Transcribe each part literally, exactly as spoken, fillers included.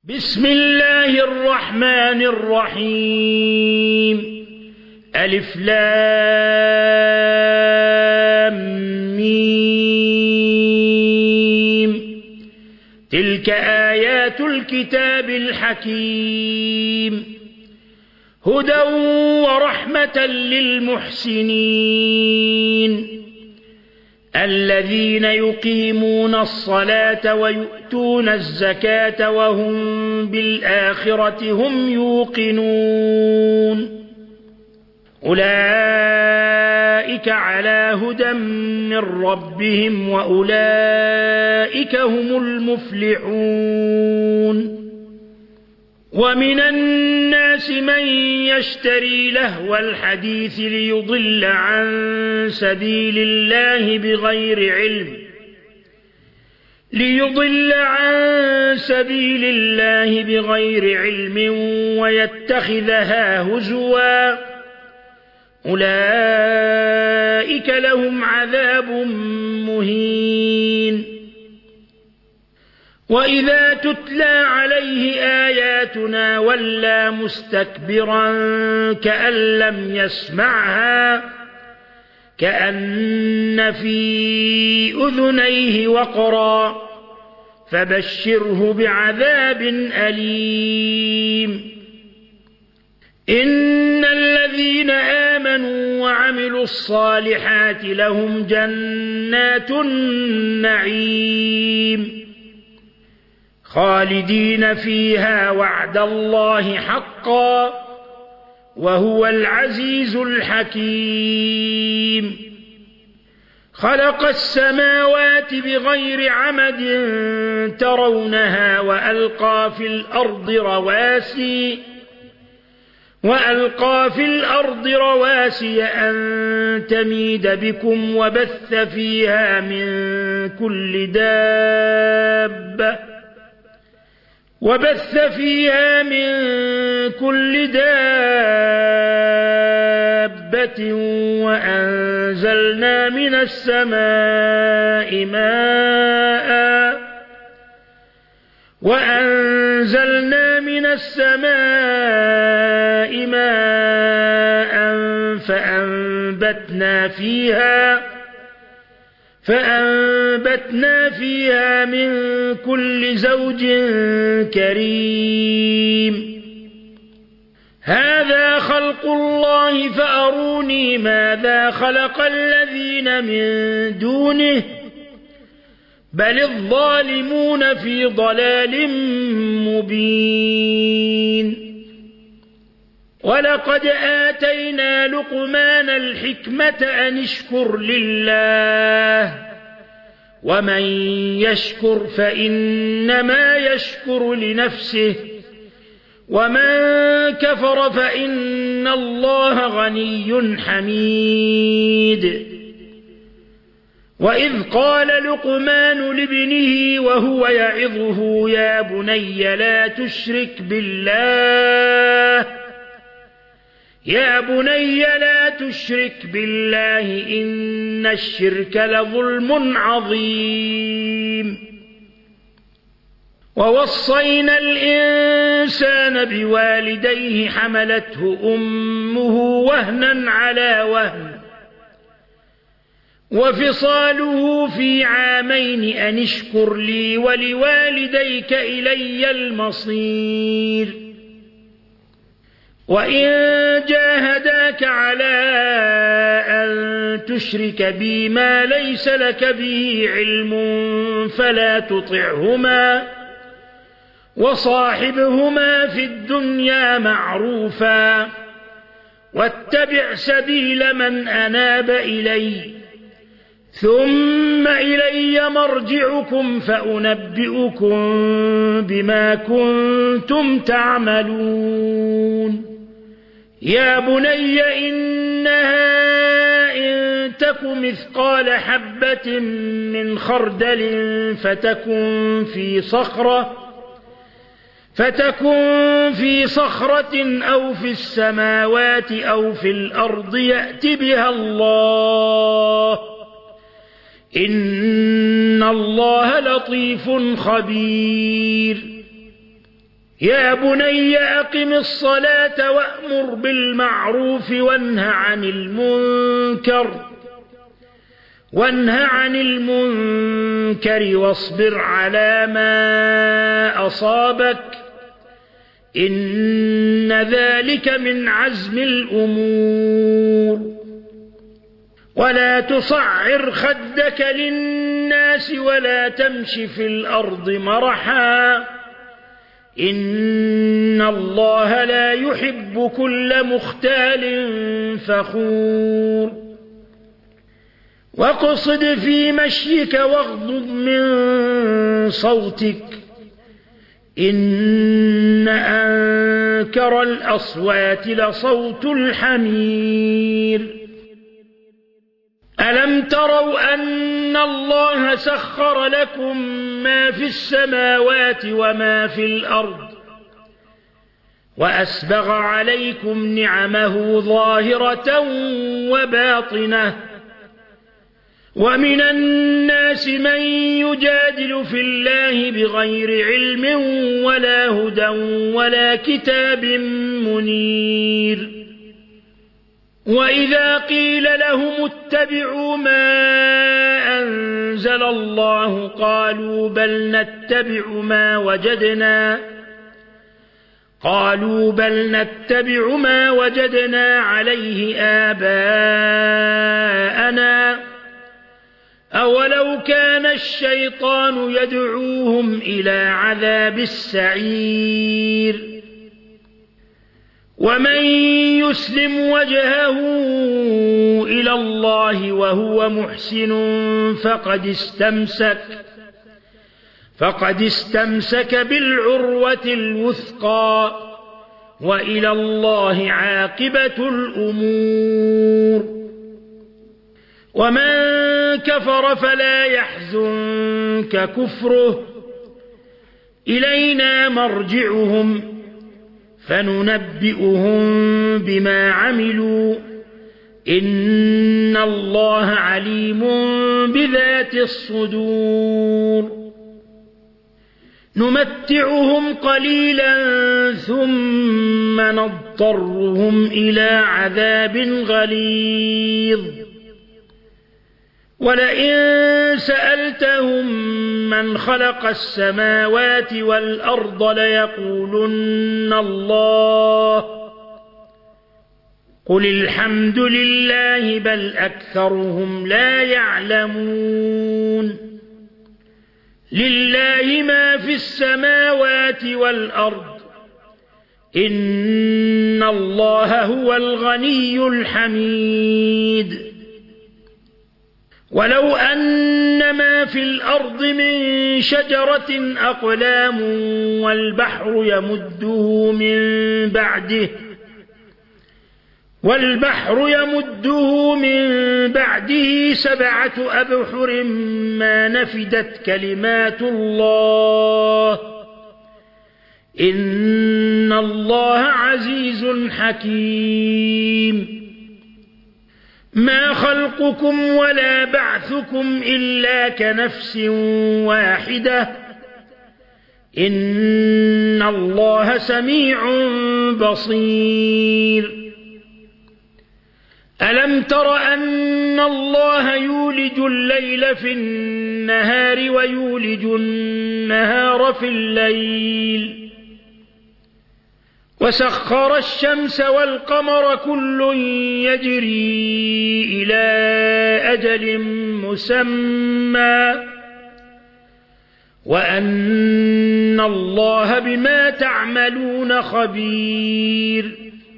بسم الله الرحمن الرحيم ألف لام ميم تلك آيات الكتاب الحكيم هدى ورحمة للمحسنين الذين يقيمون الصلاة ويؤتون الزكاة وهم بالآخرة هم يوقنون أولئك على هدى من ربهم وأولئك هم المفلحون ومن الناس من يشتري لهو الحديث ليضل عن سبيل الله بغير علم ليضل عن سبيل الله بغير علم ويتخذها هزوا أولئك لهم عذاب مهين وإذا تتلى عليه آياتنا ولى مستكبرا كأن لم يسمعها كأن في أذنيه وقرا فبشره بعذاب أليم إن الذين آمنوا وعملوا الصالحات لهم جنات النعيم خالدين فيها وعد الله حقا وهو العزيز الحكيم خلق السماوات بغير عمد ترونها وألقى في الأرض رواسي وألقى في الأرض رواسي أن تميد بكم وبث فيها من كل دابة وبث فيها من كل دابة وأنزلنا من السماء ماء وأنزلنا من السماء ماء فأنبتنا فيها فأنبتنا فيها من كل زوج كريم هذا خلق الله فأروني ماذا خلق الذين من دونه بل الظالمون في ضلال مبين ولقد آتينا لقمان الحكمة أن اشكر لله ومن يشكر فإنما يشكر لنفسه ومن كفر فإن الله غني حميد وإذ قال لقمان لابنه وهو يعظه يا بني لا تشرك بالله يا بني لا تشرك بالله إن الشرك لظلم عظيم ووصينا الإنسان بوالديه حملته أمه وهنا على وهن وفصاله في عامين أن اشكر لي ولوالديك إلي المصير وإن جاهداك على أن تشرك بي ما ليس لك به علم فلا تطعهما وصاحبهما في الدنيا معروفا واتبع سبيل من أناب إلي ثم إلي مرجعكم فأنبئكم بما كنتم تعملون يا بني إنها إن تك مثقال حبة من خردل فتكن في صخرة فتكن في صخرة أو في السماوات أو في الأرض يأت بها الله إن الله لطيف خبير يا بني أقم الصلاة وأمر بالمعروف وانه عن المنكر وانه عن المنكر واصبر على ما أصابك إن ذلك من عزم الأمور ولا تصعر خدك للناس ولا تمش في الأرض مرحا إن الله لا يحب كل مختال فخور واقصد في مشيك واغضض من صوتك إن أنكر الأصوات لصوت الحمير ألم تروا أن الله سخر لكم ما في السماوات وما في الأرض وأسبغ عليكم نعمه ظاهرة وباطنة ومن الناس من يجادل في الله بغير علم ولا هدى ولا كتاب منير وإذا قيل لهم اتبعوا ما أنزل الله قالوا بل نتبع ما وجدنا قالوا بل نتبع ما وجدنا عليه آباءنا أولو كان الشيطان يدعوهم إلى عذاب السعير ومن يسلم وجهه إلى الله وهو محسن فقد استمسك فقد استمسك بالعروة الوثقى وإلى الله عاقبة الأمور ومن كفر فلا يحزنك كفره إلينا مرجعهم فننبئهم بما عملوا إن الله عليم بذات الصدور نمتعهم قليلا ثم نضطرهم إلى عذاب غليظ ولئن سألتهم من خلق السماوات والأرض ليقولن الله قل الحمد لله بل أكثرهم لا يعلمون لله ما في السماوات والأرض إن الله هو الغني الحميد ولو أن ما في الأرض من شجرة أقلام والبحر يمده من بعده والبحر يمده من بعده سبعة أبحر ما نفدت كلمات الله إن الله عزيز حكيم ما خلقكم ولا بعثكم إلا كنفس واحدة إن الله سميع بصير ألم تر أن الله يولج الليل في النهار ويولج النهار في الليل وسخر الشمس والقمر كل يجري إلى أجل مسمى وأن الله بما تعملون خبير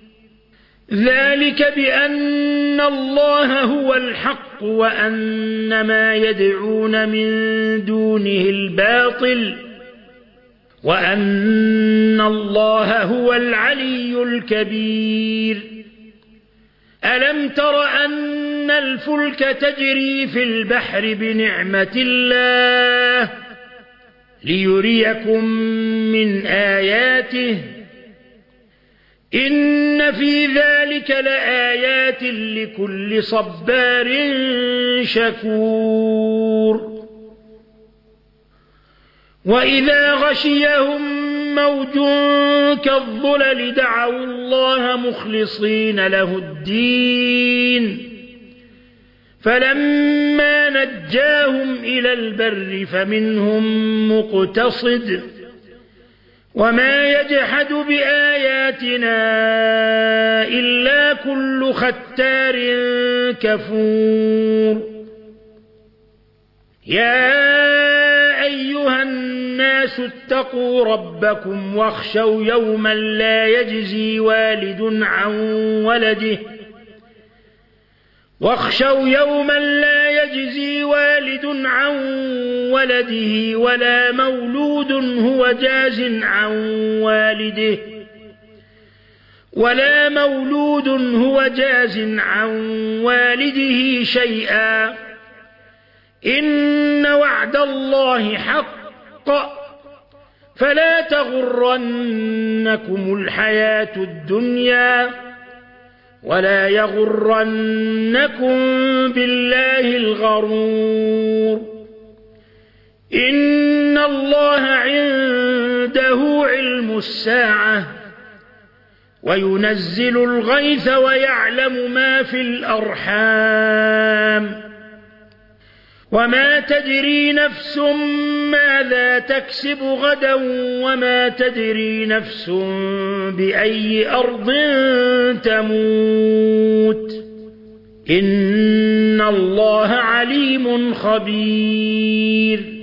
ذلك بأن الله هو الحق وأن ما يدعون من دونه الباطل وأن الله هو العلي الكبير ألم تر أن الفلك تجري في البحر بنعمة الله ليريكم من آياته إن في ذلك لآيات لكل صبار شكور وإذا غشيهم موج كالظلل دعوا الله مخلصين له الدين فلما نجاهم إلى البر فمنهم مقتصد وما يجحد بآياتنا إلا كل ختار كفور يا أيها الناس اتقوا ربكم واخشوا يوما لا يجزي والد عن ولده واخشوا يوما لا يجزي والد عن ولده ولا مولود هو جاز عن والده ولا مولود هو جاز عن والده شيئا إن وعد الله حق فلا تغرنكم الحياة الدنيا ولا يغرنكم بالله الغرور إن الله عنده علم الساعة وينزل الغيث ويعلم ما في الأرحام وما تدري نفس ماذا تكسب غدا وما تدري نفس بأي أرض تموت إن الله عليم خبير